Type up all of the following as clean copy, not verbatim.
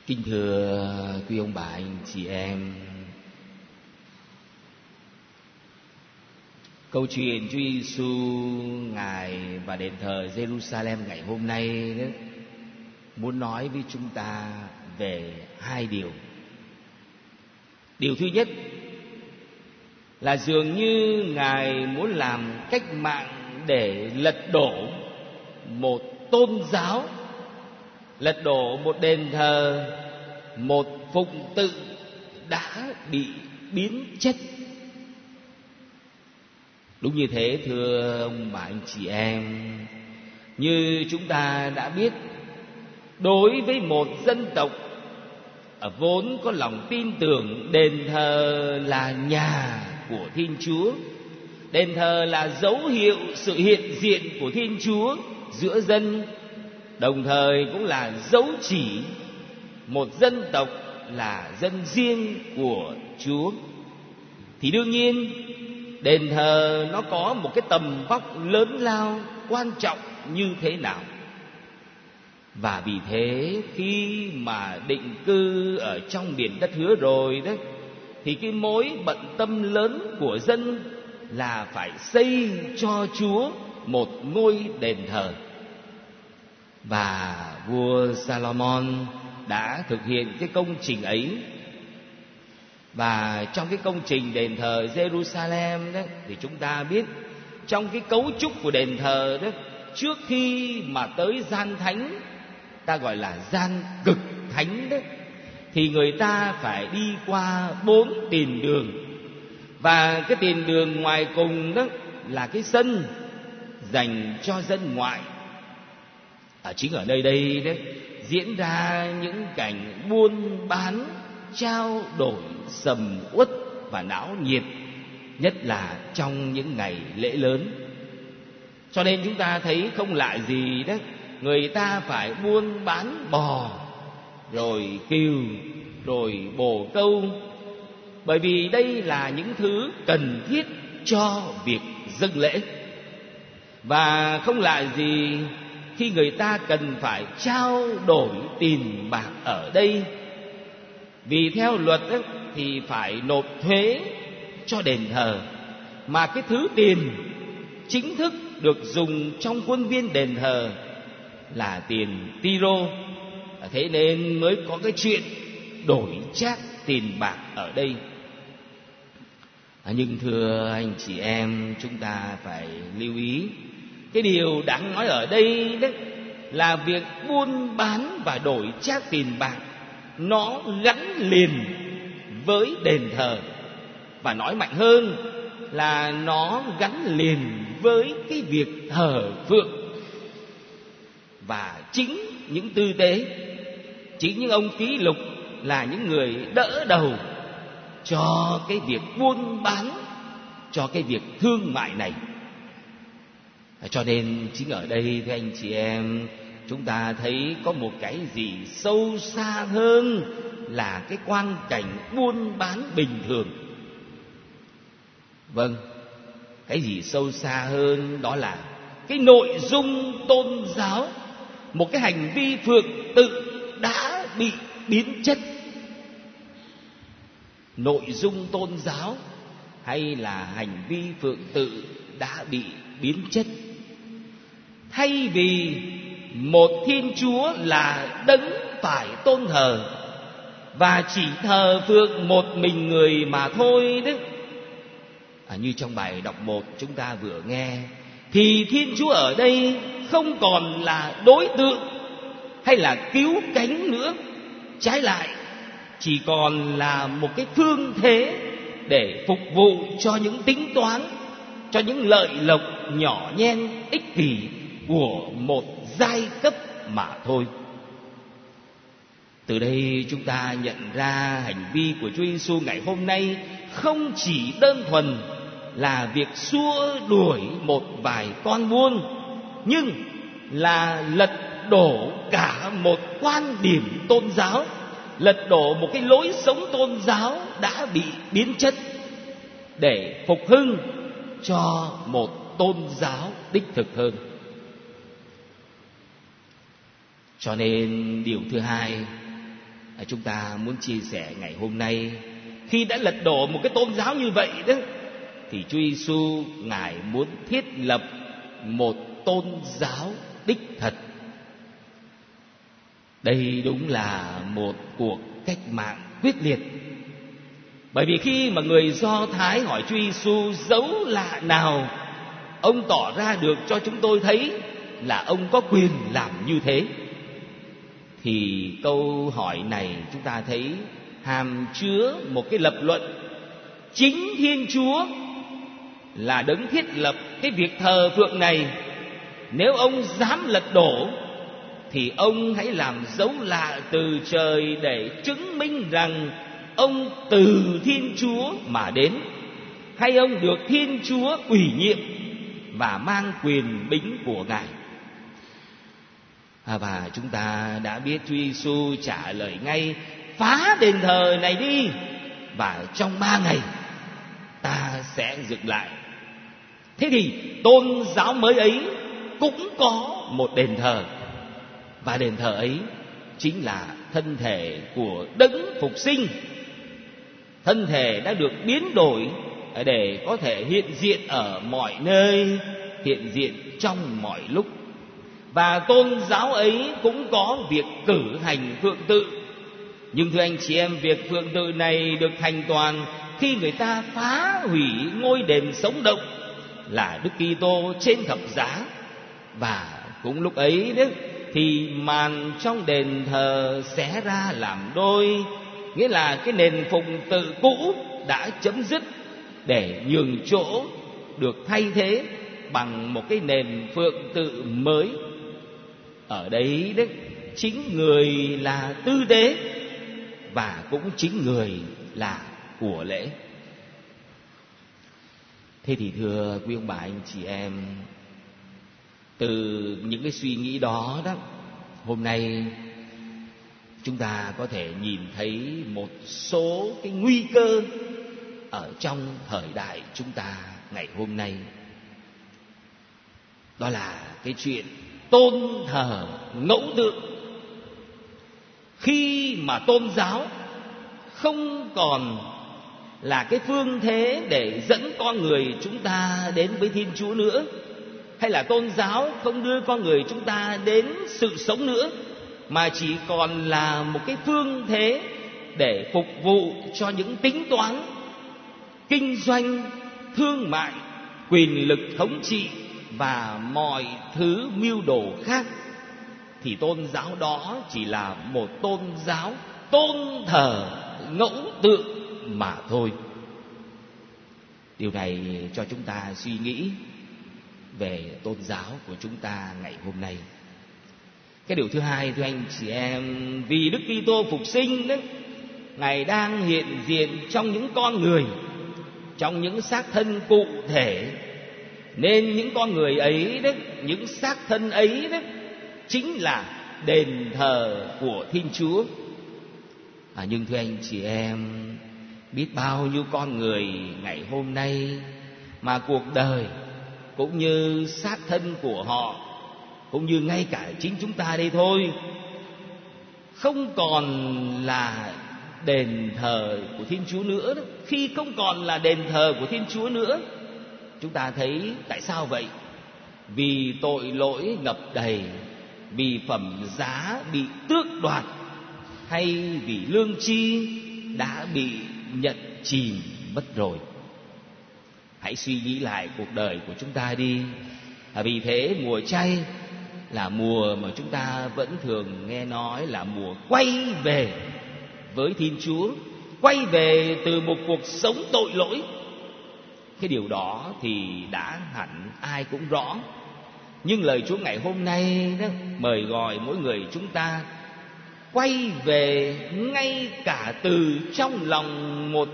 Kính thưa quý ông bà anh chị em, câu chuyện Chúa Giêsu Ngài và đền thờ Jerusalem ngày hôm nay đó, muốn nói với chúng ta về hai điều. Điều thứ nhất là dường như Ngài muốn làm cách mạng để lật đổ một tôn giáo, lật đổ một đền thờ, một phụng tự đã bị biến chất. Đúng như thế thưa ông bà anh chị em, như chúng ta đã biết, đối với một dân tộc vốn có lòng tin tưởng đền thờ là nhà của Thiên Chúa, đền thờ là dấu hiệu sự hiện diện của Thiên Chúa giữa dân, đồng thời cũng là dấu chỉ một dân tộc là dân riêng của Chúa, thì đương nhiên đền thờ nó có một cái tầm vóc lớn lao, quan trọng như thế nào. Và vì thế khi mà định cư ở trong miền đất hứa rồi đó, thì cái mối bận tâm lớn của dân là phải xây cho Chúa một ngôi đền thờ. Và vua Salomon đã thực hiện cái công trình ấy. Và trong cái công trình đền thờ Jerusalem đó, thì chúng ta biết trong cái cấu trúc của đền thờ đó, trước khi mà tới gian thánh, ta gọi là gian cực thánh đó, thì người ta phải đi qua 4 tiền đường. Và cái tiền đường ngoài cùng đó là cái sân dành cho dân ngoại. Chính ở nơi đây đấy diễn ra những cảnh buôn bán, trao đổi sầm uất và náo nhiệt, nhất là trong những ngày lễ lớn. Cho nên chúng ta thấy không lạ gì đấy, người ta phải buôn bán bò, rồi cừu, rồi bồ câu, bởi vì đây là những thứ cần thiết cho việc dâng lễ. Và không lạ gì khi người ta cần phải trao đổi tiền bạc ở đây, vì theo luật ấy, thì phải nộp thuế cho đền thờ, mà cái thứ tiền chính thức được dùng trong khuôn viên đền thờ là tiền tiro. Thế nên mới có cái chuyện đổi trác tiền bạc ở đây. Nhưng thưa anh chị em, chúng ta phải lưu ý, cái điều đáng nói ở đây đấy là việc buôn bán và đổi trác tiền bạc nó gắn liền với đền thờ, và nói mạnh hơn là nó gắn liền với cái việc thờ phượng. Và chính những tư tế, chính những ông ký lục là những người đỡ đầu cho cái việc buôn bán, cho cái việc thương mại này. Cho nên chính ở đây thưa anh chị em, chúng ta thấy có một cái gì sâu xa hơn là cái quan cảnh buôn bán bình thường. Vâng, cái gì sâu xa hơn đó là cái nội dung tôn giáo, một cái hành vi phượng tự đã bị biến chất. Nội dung tôn giáo hay là hành vi phượng tự đã bị biến chất. Thay vì một Thiên Chúa là đấng phải tôn thờ và chỉ thờ phượng một mình người mà thôi đấy, như trong bài đọc 1 chúng ta vừa nghe, thì Thiên Chúa ở đây không còn là đối tượng hay là cứu cánh nữa. Trái lại, chỉ còn là một cái phương thế để phục vụ cho những tính toán, cho những lợi lộc nhỏ nhen ích kỷ của một giai cấp mà thôi. Từ đây chúng ta nhận ra hành vi của Chúa Giêsu ngày hôm nay không chỉ đơn thuần là việc xua đuổi một vài con buôn, nhưng là lật đổ cả một quan điểm tôn giáo, lật đổ một cái lối sống tôn giáo đã bị biến chất để phục hưng cho một tôn giáo đích thực hơn. Cho nên điều thứ hai Chúng ta muốn chia sẻ ngày hôm nay, khi đã lật đổ một cái tôn giáo như vậy đó, thì Chúa Giêsu Ngài muốn thiết lập một tôn giáo đích thật. Đây đúng là một cuộc cách mạng quyết liệt. Bởi vì khi mà người Do Thái hỏi Chúa Giêsu dấu lạ nào ông tỏ ra được cho chúng tôi thấy là ông có quyền làm như thế, thì câu hỏi này chúng ta thấy hàm chứa một cái lập luận: chính Thiên Chúa là đấng thiết lập cái việc thờ phượng này. Nếu ông dám lật đổ thì ông hãy làm dấu lạ từ trời để chứng minh rằng ông từ Thiên Chúa mà đến, hay ông được Thiên Chúa ủy nhiệm và mang quyền bính của Ngài. Và chúng ta đã biết Chúa Giêsu trả lời ngay: phá đền thờ này đi, và trong 3 ngày ta sẽ dựng lại. Thế thì tôn giáo mới ấy cũng có một đền thờ, và đền thờ ấy chính là thân thể của đấng phục sinh. Thân thể đã được biến đổi để có thể hiện diện ở mọi nơi, hiện diện trong mọi lúc. Và tôn giáo ấy cũng có việc cử hành phượng tự. Nhưng thưa anh chị em, việc phượng tự này được thành toàn khi người ta phá hủy ngôi đền sống động là Đức Kitô trên thập giá. Và cũng lúc ấy đấy, thì màn trong đền thờ xé ra làm đôi, nghĩa là cái nền phụng tự cũ đã chấm dứt để nhường chỗ được thay thế bằng một cái nền phượng tự mới. Ở đấy đấy, chính người là tư tế và cũng chính người là của lễ. Thế thì thưa quý ông bà anh chị em, từ những cái suy nghĩ đó đó, hôm nay chúng ta có thể nhìn thấy một số cái nguy cơ ở trong thời đại chúng ta ngày hôm nay. Đó là cái chuyện tôn thờ ngẫu tượng. Khi mà tôn giáo không còn là cái phương thế để dẫn con người chúng ta đến với Thiên Chúa nữa, hay là tôn giáo không đưa con người chúng ta đến sự sống nữa, mà chỉ còn là một cái phương thế để phục vụ cho những tính toán kinh doanh, thương mại, quyền lực thống trị và mọi thứ mưu đồ khác, thì tôn giáo đó chỉ là một tôn giáo tôn thờ ngẫu tượng mà thôi. Điều này cho chúng ta suy nghĩ về tôn giáo của chúng ta ngày hôm nay. Cái điều thứ hai, thưa anh chị em, vì Đức Kitô phục sinh đấy, Ngài đang hiện diện trong những con người, trong những xác thân cụ thể, nên những con người ấy đấy, những xác thân ấy đấy, chính là đền thờ của Thiên Chúa. Nhưng thưa anh chị em, biết bao nhiêu con người ngày hôm nay mà cuộc đời cũng như xác thân của họ, cũng như ngay cả chính chúng ta đây thôi, không còn là đền thờ của Thiên Chúa nữa. Khi không còn là đền thờ của Thiên Chúa nữa, chúng ta thấy tại sao vậy? Vì tội lỗi ngập đầy, vì phẩm giá bị tước đoạt, hay vì lương tri đã bị nhận chìm mất rồi. Hãy suy nghĩ lại cuộc đời của chúng ta đi. Vì thế mùa chay là mùa mà chúng ta vẫn thường nghe nói là mùa quay về với Thiên Chúa, quay về từ một cuộc sống tội lỗi. Cái điều đó thì đã hẳn ai cũng rõ. Nhưng lời Chúa ngày hôm nay đó mời gọi mỗi người chúng ta quay về ngay cả từ trong lòng một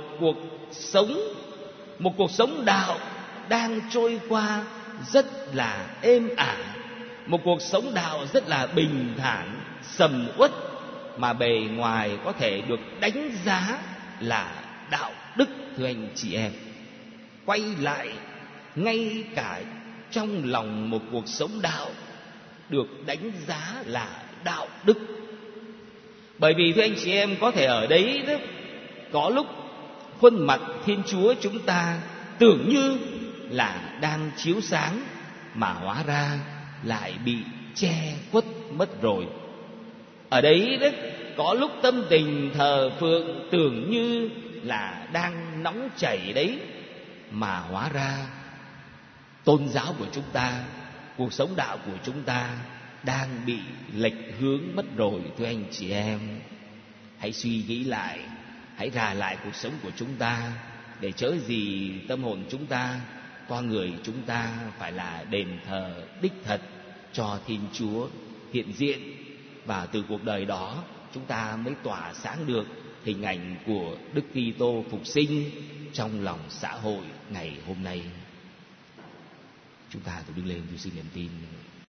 cuộc sống đạo đang trôi qua rất là êm ả, một cuộc sống đạo rất là bình thản, sầm uất, mà bề ngoài có thể được đánh giá là đạo đức. Thưa anh chị em, quay lại ngay cả trong lòng một cuộc sống đạo được đánh giá là đạo đức. Bởi vì thưa anh chị em, có thể ở đấy đó, có lúc khuôn mặt Thiên Chúa chúng ta tưởng như là đang chiếu sáng, mà hóa ra lại bị che khuất mất rồi. Ở đấy đó, có lúc tâm tình thờ phượng tưởng như là đang nóng chảy đấy, mà hóa ra tôn giáo của chúng ta, cuộc sống đạo của chúng ta đang bị lệch hướng mất rồi. Thưa anh chị em, hãy suy nghĩ lại, hãy rà lại cuộc sống của chúng ta, để chớ gì tâm hồn chúng ta, con người chúng ta phải là đền thờ đích thật cho Thiên Chúa hiện diện. Và từ cuộc đời đó chúng ta mới tỏa sáng được hình ảnh của Đức Kitô phục sinh trong lòng xã hội ngày hôm nay. Chúng ta cùng đứng lên, tôi xin niềm tin.